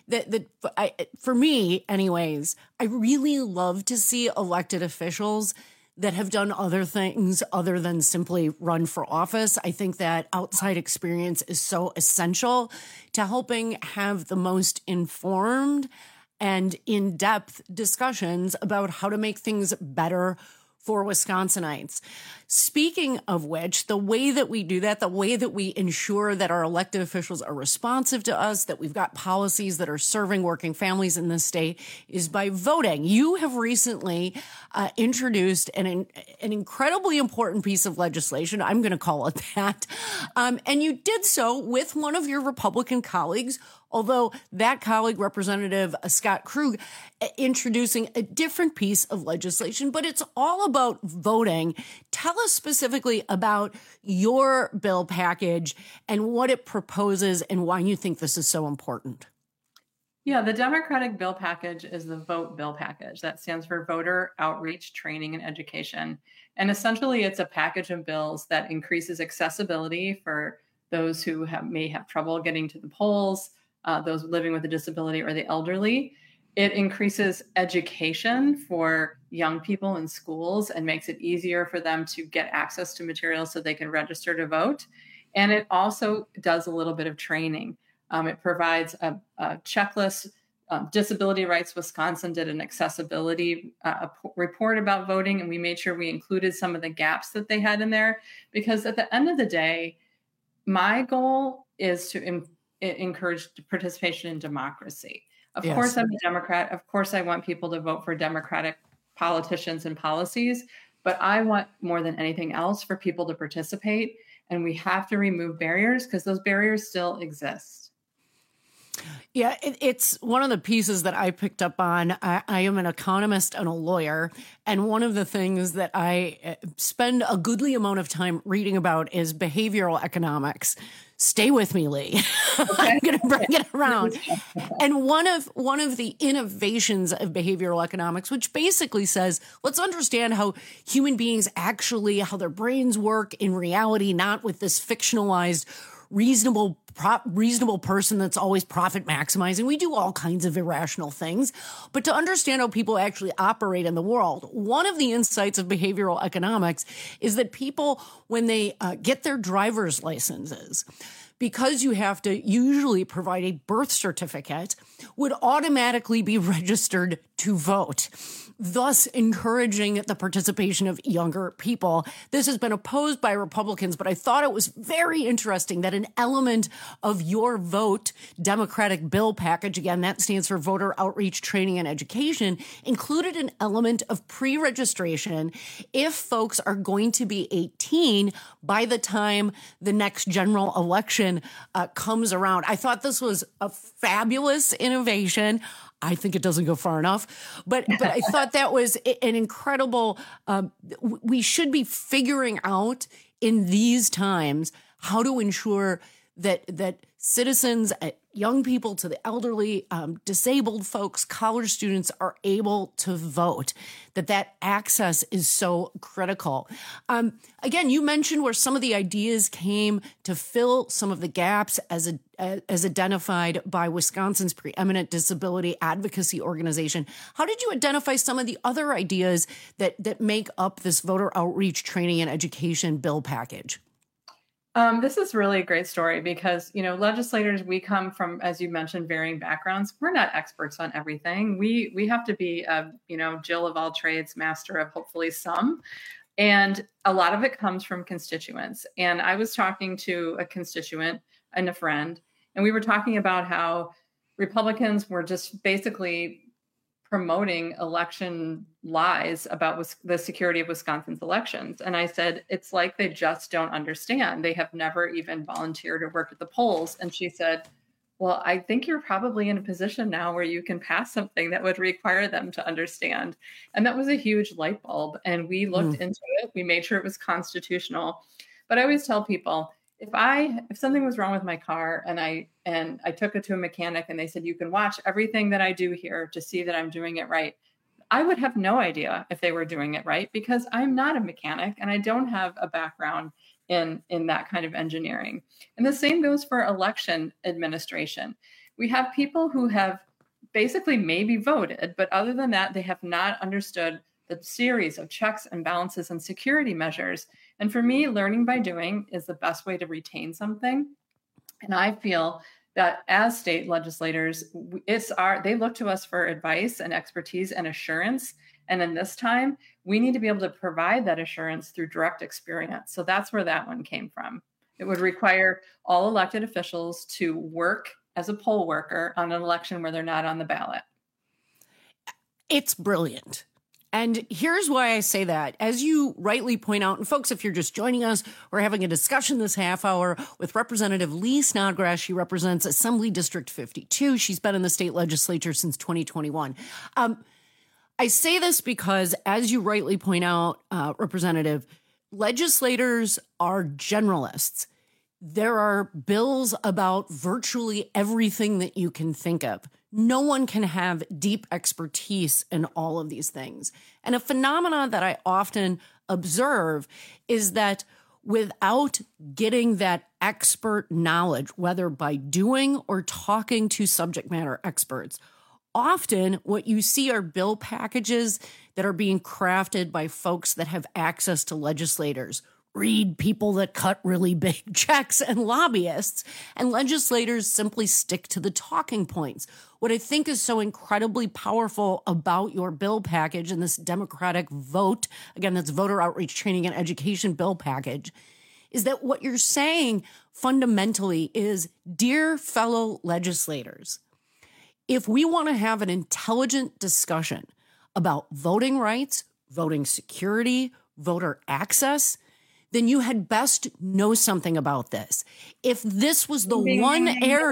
for me anyways, I really love to see elected officials that have done other things other than simply run for office. I think that outside experience is so essential to helping have the most informed and in-depth discussions about how to make things better for Wisconsinites. Speaking of which, the way that we do that, the way that we ensure that our elected officials are responsive to us, that we've got policies that are serving working families in this state, is by voting. You have recently introduced an incredibly important piece of legislation. I'm going to call it that. And you did so with one of your Republican colleagues, Although that colleague, Representative Scott Krug, introducing a different piece of legislation, but it's all about voting. Tell us specifically about your bill package and what it proposes and why you think this is so important. Yeah, the Democratic bill package is the VOTE bill package. That stands for Voter Outreach, Training, and Education. And essentially, it's a package of bills that increases accessibility for those who may have trouble getting to the polls, those living with a disability or the elderly. It increases education for young people in schools and makes it easier for them to get access to materials so they can register to vote. And it also does a little bit of training. It provides a checklist. Disability Rights Wisconsin did an accessibility report about voting, and we made sure we included some of the gaps that they had in there, because at the end of the day, my goal is to encourage participation in democracy. Of course, I'm a Democrat. Of course, I want people to vote for Democratic politicians and policies, but I want more than anything else for people to participate, and we have to remove barriers because those barriers still exist. Yeah, it's one of the pieces that I picked up on. I am an economist and a lawyer, and one of the things that I spend a goodly amount of time reading about is behavioral economics. Stay with me, Lee. Okay. I'm going to bring it around. And one of the innovations of behavioral economics, which basically says, let's understand how human beings actually, how their brains work in reality, not with this fictionalized reasonable person that's always profit maximizing. We do all kinds of irrational things, but to understand how people actually operate in the world, one of the insights of behavioral economics is that people, when they get their driver's licenses, because you have to usually provide a birth certificate, would automatically be registered to vote, thus encouraging the participation of younger people. This has been opposed by Republicans, but I thought it was very interesting that an element of your VOTE Democratic bill package, again, that stands for Voter Outreach, Training, and Education, included an element of pre-registration if folks are going to be 18 by the time the next general election comes around. I thought this was a fabulous innovation. I think it doesn't go far enough, but I thought that was an incredible, we should be figuring out in these times how to ensure that citizens, young people to the elderly, disabled folks, college students are able to vote, that access is so critical. Again, you mentioned where some of the ideas came to fill some of the gaps as identified by Wisconsin's preeminent disability advocacy organization. How did you identify some of the other ideas that make up this voter outreach, training, and education bill package? This is really a great story because, legislators, we come from, as you mentioned, varying backgrounds. We're not experts on everything. We have to be, Jill of all trades, master of hopefully some. And a lot of it comes from constituents. And I was talking to a constituent and a friend, and we were talking about how Republicans were just basically promoting election lies about the security of Wisconsin's elections. And I said, it's like they just don't understand. They have never even volunteered or worked at the polls. And she said, well, I think you're probably in a position now where you can pass something that would require them to understand. And that was a huge light bulb. And we looked into it. We made sure it was constitutional. But I always tell people, if something was wrong with my car and I took it to a mechanic and they said, you can watch everything that I do here to see that I'm doing it right, I would have no idea if they were doing it right because I'm not a mechanic and I don't have a background in that kind of engineering. And the same goes for election administration. We have people who have basically maybe voted, but other than that, they have not understood the series of checks and balances and security measures. And for me, learning by doing is the best way to retain something. And I feel that as state legislators, they look to us for advice and expertise and assurance. And in this time, we need to be able to provide that assurance through direct experience. So that's where that one came from. It would require all elected officials to work as a poll worker on an election where they're not on the ballot. It's brilliant. And here's why I say that. As you rightly point out, and folks, if you're just joining us, we're having a discussion this half hour with Representative Lee Snodgrass. She represents Assembly District 52. She's been in the state legislature since 2021. I say this because, as you rightly point out, Representative, legislators are generalists. There are bills about virtually everything that you can think of. No one can have deep expertise in all of these things. And a phenomenon that I often observe is that without getting that expert knowledge, whether by doing or talking to subject matter experts, often what you see are bill packages that are being crafted by folks that have access to legislators. Read people that cut really big checks and lobbyists, and legislators simply stick to the talking points. What I think is so incredibly powerful about your bill package and this Democratic vote, again, that's voter outreach training and education bill package, is that what you're saying fundamentally is, dear fellow legislators, if we want to have an intelligent discussion about voting rights, voting security, voter access, then you had best know something about this. If this was the one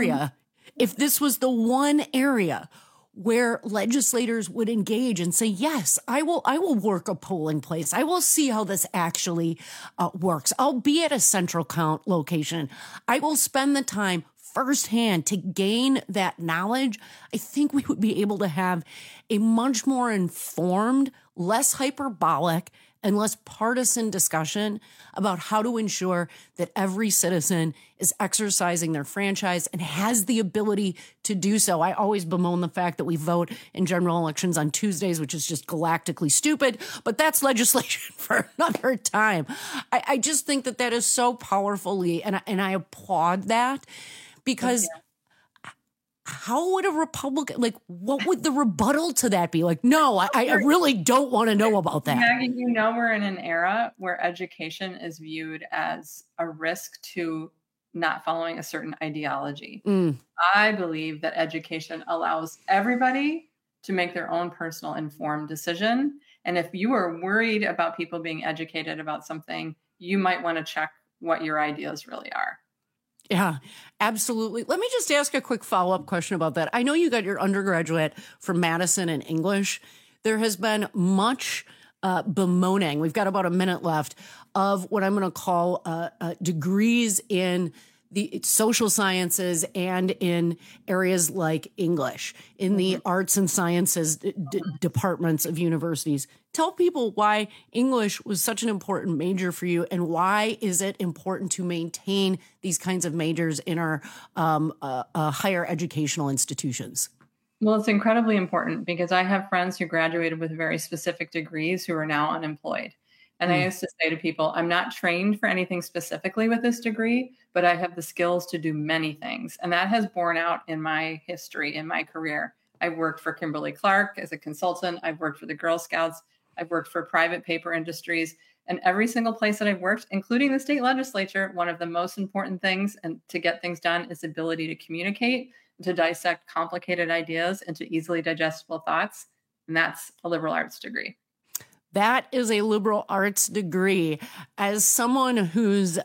area where legislators would engage and say, yes, I will work a polling place. I will see how this actually works. I'll be at a central count location. I will spend the time firsthand to gain that knowledge. I think we would be able to have a much more informed, less hyperbolic, and less partisan discussion about how to ensure that every citizen is exercising their franchise and has the ability to do so. I always bemoan the fact that we vote in general elections on Tuesdays, which is just galactically stupid, but that's legislation for another time. I just think that is so powerful, Lee, and I applaud that, because how would a Republican, what would the rebuttal to that be? No, I really don't want to know about that. Maggie, we're in an era where education is viewed as a risk to not following a certain ideology. I believe that education allows everybody to make their own personal informed decision. And if you are worried about people being educated about something, you might want to check what your ideas really are. Yeah, absolutely. Let me just ask a quick follow-up question about that. I know you got your undergraduate from Madison in English. There has been much bemoaning, we've got about a minute left, of what I'm going to call degrees in the social sciences and in areas like English, in the arts and sciences departments of universities. Tell people why English was such an important major for you, and why is it important to maintain these kinds of majors in our higher educational institutions? Well, it's incredibly important because I have friends who graduated with very specific degrees who are now unemployed. And I used to say to people, I'm not trained for anything specifically with this degree, but I have the skills to do many things. And that has borne out in my history, in my career. I've worked for Kimberly-Clark as a consultant. I've worked for the Girl Scouts. I've worked for private paper industries. And every single place that I've worked, including the state legislature, one of the most important things and to get things done is ability to communicate, to dissect complicated ideas into easily digestible thoughts. And that's a liberal arts degree. That is a liberal arts degree. As someone who's,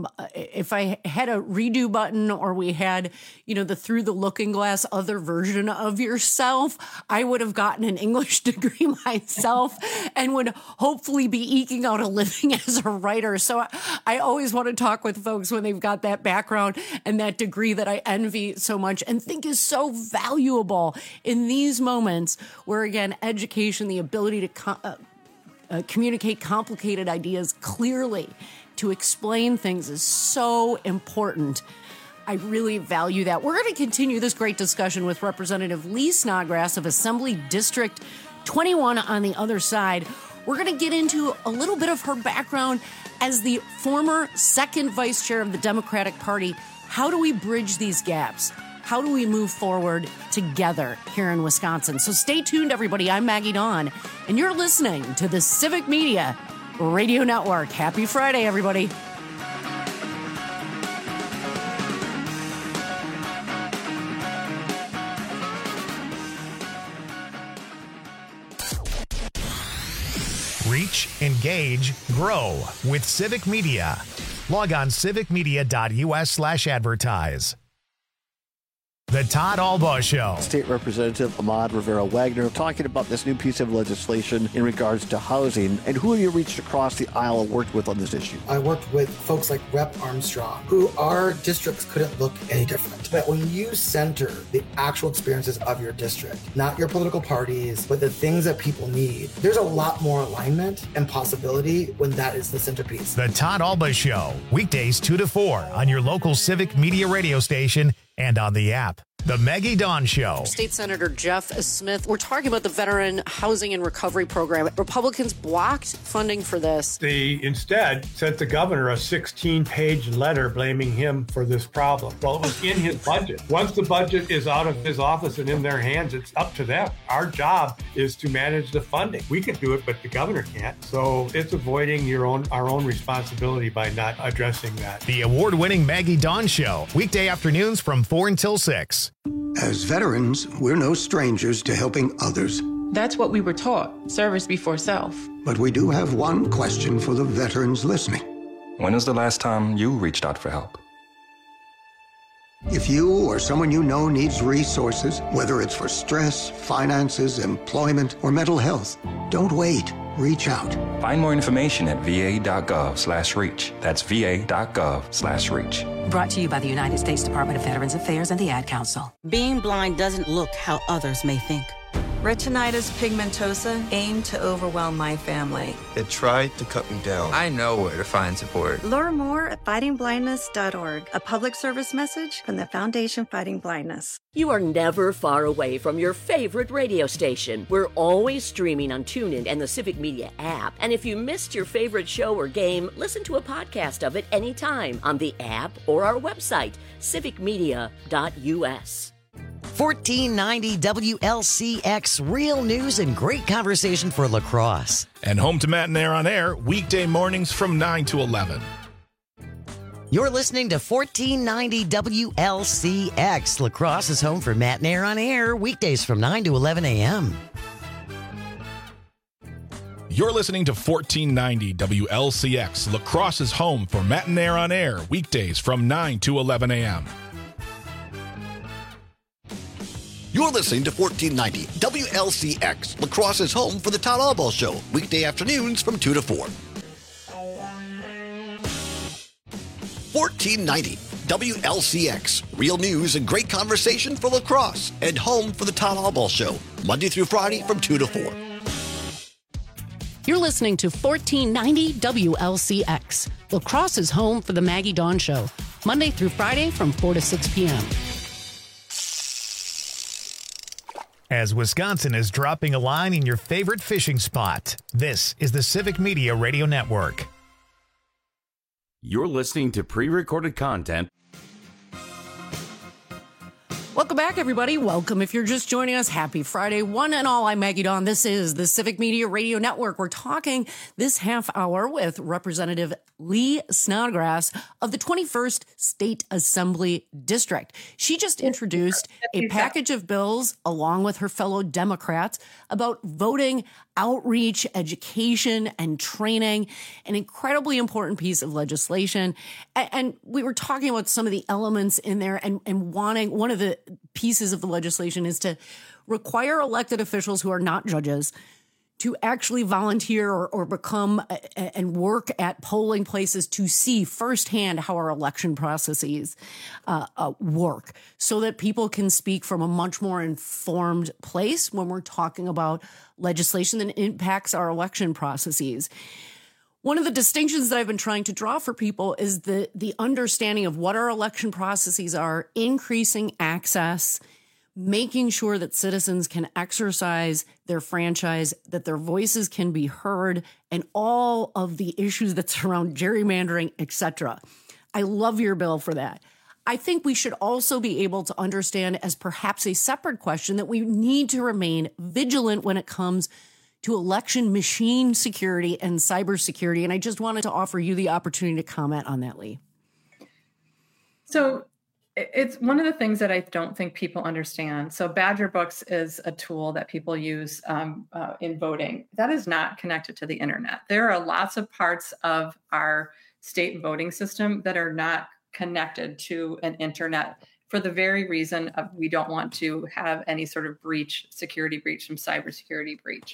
if I had a redo button or we had, the through the looking glass other version of yourself, I would have gotten an English degree myself and would hopefully be eking out a living as a writer. So I always want to talk with folks when they've got that background and that degree that I envy so much and think is so valuable in these moments where, again, education, the ability to communicate complicated ideas clearly, to explain things is so important. I really value that. We're going to continue this great discussion with Representative Lee Snodgrass of Assembly District 21 on the other side. We're going to get into a little bit of her background as the former second vice chair of the Democratic Party. How do we bridge these gaps? How do we move forward together here in Wisconsin? So stay tuned, everybody. I'm Maggie Dawn, and you're listening to the Civic Media Radio Network. Happy Friday, everybody. Reach, engage, grow with Civic Media. Log on civicmedia.us/advertise. The Todd Albaugh Show. State Representative Ahmad Rivera-Wagner talking about this new piece of legislation in regards to housing. And who have you reached across the aisle and worked with on this issue? I worked with folks like Rep. Armstrong, who our districts couldn't look any different. But when you center the actual experiences of your district, not your political parties, but the things that people need, there's a lot more alignment and possibility when that is the centerpiece. The Todd Albaugh Show, weekdays 2 to 4 on your local Civic Media radio station and on the app. The Maggie Dawn Show. State Senator Jeff Smith, we're talking about the Veteran Housing and Recovery Program. Republicans blocked funding for this. They instead sent the governor a 16-page letter blaming him for this problem. Well, it was in his budget. Once the budget is out of his office and in their hands, it's up to them. Our job is to manage the funding. We can do it, but the governor can't. So it's avoiding our own responsibility by not addressing that. The award-winning Maggie Dawn Show, weekday afternoons from 4 until 6. As veterans, we're no strangers to helping others. That's what we were taught, service before self. But we do have one question for the veterans listening. When was the last time you reached out for help? If you or someone you know needs resources, whether it's for stress, finances, employment, or mental health, don't wait. Reach out. Find more information at va.gov/reach. That's va.gov/reach. Brought to you by the United States Department of Veterans Affairs and the Ad Council. Being blind doesn't look how others may think. Retinitis pigmentosa aimed to overwhelm my family. It tried to cut me down. I know where to find support. Learn more at fightingblindness.org, a public service message from the Foundation Fighting Blindness. You are never far away from your favorite radio station. We're always streaming on TuneIn and the Civic Media app. And if you missed your favorite show or game, listen to a podcast of it anytime on the app or our website, civicmedia.us. 1490 WLCX, real news and great conversation for La Crosse. And home to Matt and Air on Air, weekday mornings from 9 to 11. You're listening to 1490 WLCX. La Crosse is home for Matt and Air on Air, weekdays from 9 to 11 a.m. You're listening to 1490 WLCX. La Crosse is home for Matt and Air on Air, weekdays from 9 to 11 a.m. You're listening to 1490 WLCX. La Crosse is home for the Todd Albaugh Show, weekday afternoons from 2 to 4. 1490 WLCX. Real news and great conversation for La Crosse, and home for the Todd Albaugh Show, Monday through Friday from 2 to 4. You're listening to 1490 WLCX. La Crosse is home for the Maggie Dawn Show, Monday through Friday from 4 to 6 p.m. As Wisconsin is dropping a line in your favorite fishing spot, this is the Civic Media Radio Network. You're listening to pre-recorded content. Welcome back, everybody. Welcome. If you're just joining us, happy Friday. One and all, I'm Maggie Dawn. This is the Civic Media Radio Network. We're talking this half hour with Representative Lee Snodgrass of the 21st State Assembly District. She just introduced a package of bills along with her fellow Democrats about voting outreach, education, and training, an incredibly important piece of legislation. And we were talking about some of the elements in there and wanting, one of the pieces of the legislation is to require elected officials who are not judges to actually volunteer or become and work at polling places to see firsthand how our election processes work, so that people can speak from a much more informed place when we're talking about legislation that impacts our election processes. One of the distinctions that I've been trying to draw for people is the understanding of what our election processes are, increasing access, making sure that citizens can exercise their franchise, that their voices can be heard, and all of the issues that surround gerrymandering, etc. I love your bill for that. I think we should also be able to understand as perhaps a separate question that we need to remain vigilant when it comes to election machine security and cybersecurity. And I just wanted to offer you the opportunity to comment on that, Lee. So It's one of the things that I don't think people understand. So Badger Books is a tool that people use in voting. That is not connected to the internet. There are lots of parts of our state voting system that are not connected to an internet for the very reason of we don't want to have any sort of breach, security breach, some cybersecurity breach.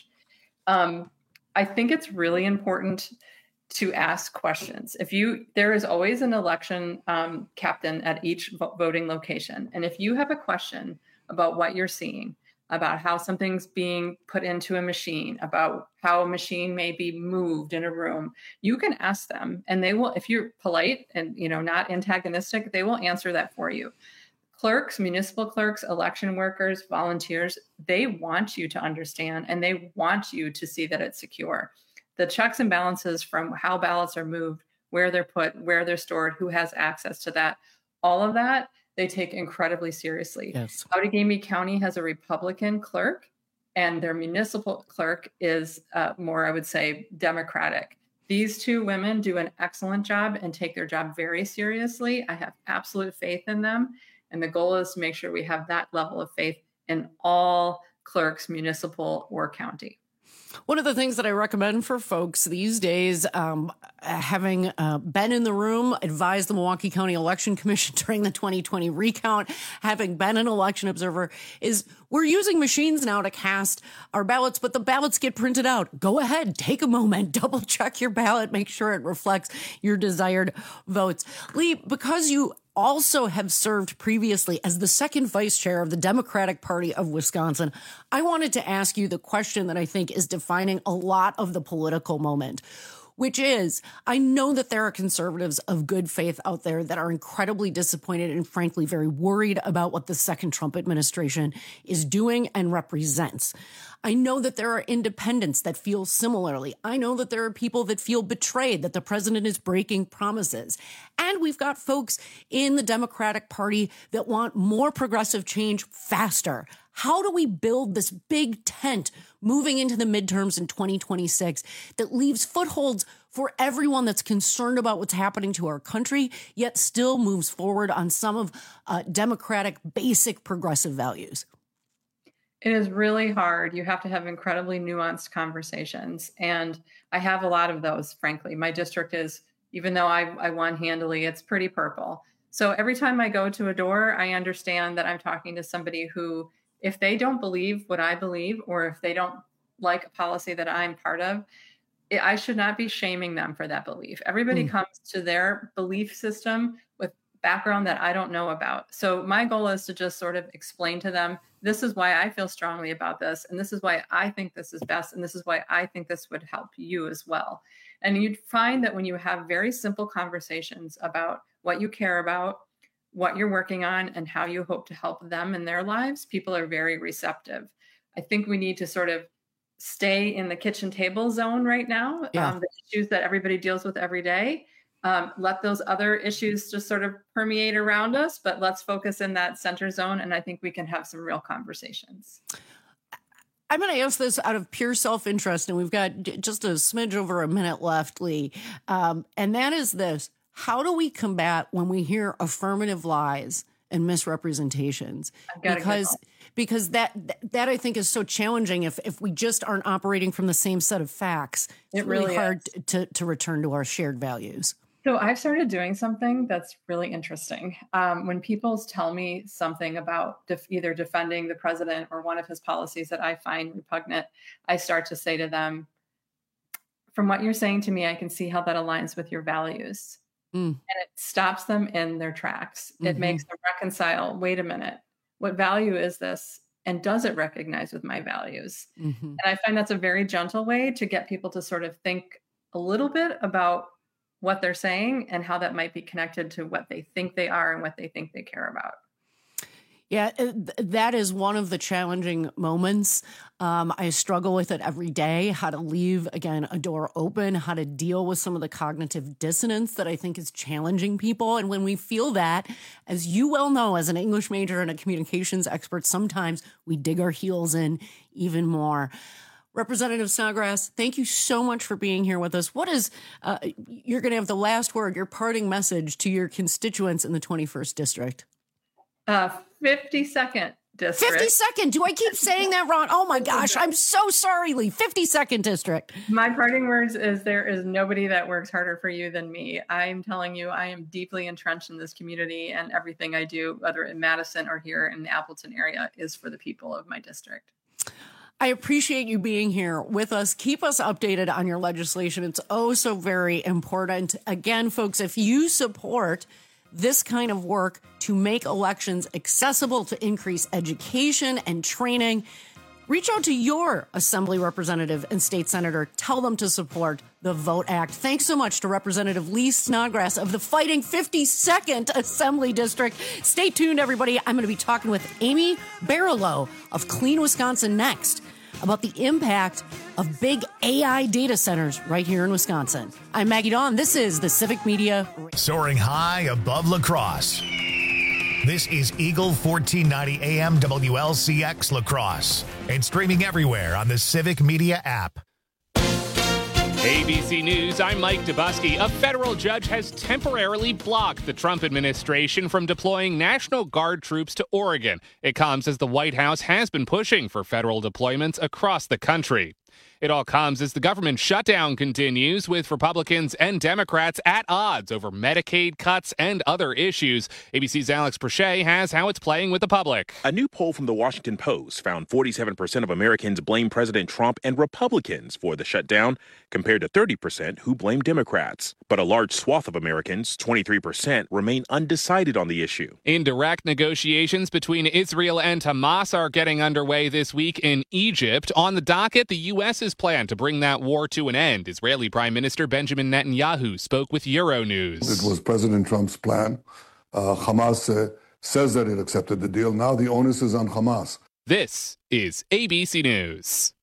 I think it's really important to ask questions. There is always an election captain at each voting location. And if you have a question about what you're seeing, about how something's being put into a machine, about how a machine may be moved in a room, you can ask them, and they will, if you're polite and not antagonistic, they will answer that for you. Clerks, municipal clerks, election workers, volunteers, they want you to understand, and they want you to see that it's secure. The checks and balances from how ballots are moved, where they're put, where they're stored, who has access to that, all of that, they take incredibly seriously. Yes. Outagamie County has a Republican clerk, and their municipal clerk is more, I would say, Democratic. These two women do an excellent job and take their job very seriously. I have absolute faith in them. And the goal is to make sure we have that level of faith in all clerks, municipal or county. One of the things that I recommend for folks these days, having been in the room, advised the Milwaukee County Election Commission during the 2020 recount, having been an election observer, is we're using machines now to cast our ballots, but the ballots get printed out. Go ahead, take a moment, double check your ballot, make sure it reflects your desired votes. Lee, because you also have served previously as the second vice chair of the Democratic Party of Wisconsin, I wanted to ask you the question that I think is defining a lot of the political moment, which is, I know that there are conservatives of good faith out there that are incredibly disappointed and frankly very worried about what the second Trump administration is doing and represents. I know that there are independents that feel similarly. I know that there are people that feel betrayed that the president is breaking promises. And we've got folks in the Democratic Party that want more progressive change faster. How do we build this big tent moving into the midterms in 2026 that leaves footholds for everyone that's concerned about what's happening to our country, yet still moves forward on some of Democratic basic progressive values? It is really hard. You have to have incredibly nuanced conversations. And I have a lot of those, frankly. My district is, even though I won handily, it's pretty purple. So every time I go to a door, I understand that I'm talking to somebody who, if they don't believe what I believe, or if they don't like a policy that I'm part of, I should not be shaming them for that belief. Everybody comes to their belief system with background that I don't know about. So my goal is to just sort of explain to them, this is why I feel strongly about this, and this is why I think this is best, and this is why I think this would help you as well. And you'd find that when you have very simple conversations about what you care about, what you're working on, and how you hope to help them in their lives, people are very receptive. I think we need to sort of stay in the kitchen table zone right now, the issues that everybody deals with every day. Let those other issues just sort of permeate around us, but let's focus in that center zone, and I think we can have some real conversations. I'm going to ask this out of pure self-interest, and we've got just a smidge over a minute left, Lee, and that is this. How do we combat when we hear affirmative lies and misrepresentations? Because that I think is so challenging if we just aren't operating from the same set of facts. It's really hard to return to our shared values. So I've started doing something that's really interesting. When people tell me something about either defending the president or one of his policies that I find repugnant, I start to say to them, from what you're saying to me, I can see how that aligns with your values. And it stops them in their tracks. It makes them reconcile, wait a minute, what value is this? And does it recognize with my values? And I find that's a very gentle way to get people to sort of think a little bit about what they're saying and how that might be connected to what they think they are and what they think they care about. Yeah, that is one of the challenging moments. I struggle with it every day, how to leave, again, a door open, how to deal with some of the cognitive dissonance that I think is challenging people. And when we feel that, as you well know, as an English major and a communications expert, sometimes we dig our heels in even more. Representative Snodgrass, thank you so much for being here with us. What is, you're going to have the last word, your parting message to your constituents in the 21st District? 52nd district. 52nd. Do I keep saying that wrong? Oh my gosh. I'm so sorry, Lee. 52nd district. My parting words is there is nobody that works harder for you than me. I'm telling you, I am deeply entrenched in this community, and everything I do, whether in Madison or here in the Appleton area, is for the people of my district. I appreciate you being here with us. Keep us updated on your legislation. It's oh so very important. Again, folks, if you support this kind of work to make elections accessible, to increase education and training, reach out to your assembly representative and state senator. Tell them to support the VOTE Act. Thanks so much to Representative Lee Snodgrass of the Fighting 52nd Assembly District. Stay tuned, everybody. I'm going to be talking with Amy Barlow of Clean Wisconsin next about the impact of big AI data centers right here in Wisconsin. I'm Maggie Dawn. This is the Civic Media. Soaring high above La Crosse. This is Eagle 1490 AM WLCX La Crosse and streaming everywhere on the Civic Media app. ABC News, I'm Mike Dubusky. A federal judge has temporarily blocked the Trump administration from deploying National Guard troops to Oregon. It comes as the White House has been pushing for federal deployments across the country. It all comes as the government shutdown continues, with Republicans and Democrats at odds over Medicaid cuts and other issues. ABC's Alex Perche has how it's playing with the public. A new poll from the Washington Post found 47% of Americans blame President Trump and Republicans for the shutdown, compared to 30% who blame Democrats. But a large swath of Americans, 23%, remain undecided on the issue. Indirect negotiations between Israel and Hamas are getting underway this week in Egypt. On the docket, the U.S.'s plan to bring that war to an end. Israeli Prime Minister Benjamin Netanyahu spoke with Euronews. It was President Trump's plan. Hamas says that it accepted the deal. Now the onus is on Hamas. This is ABC News.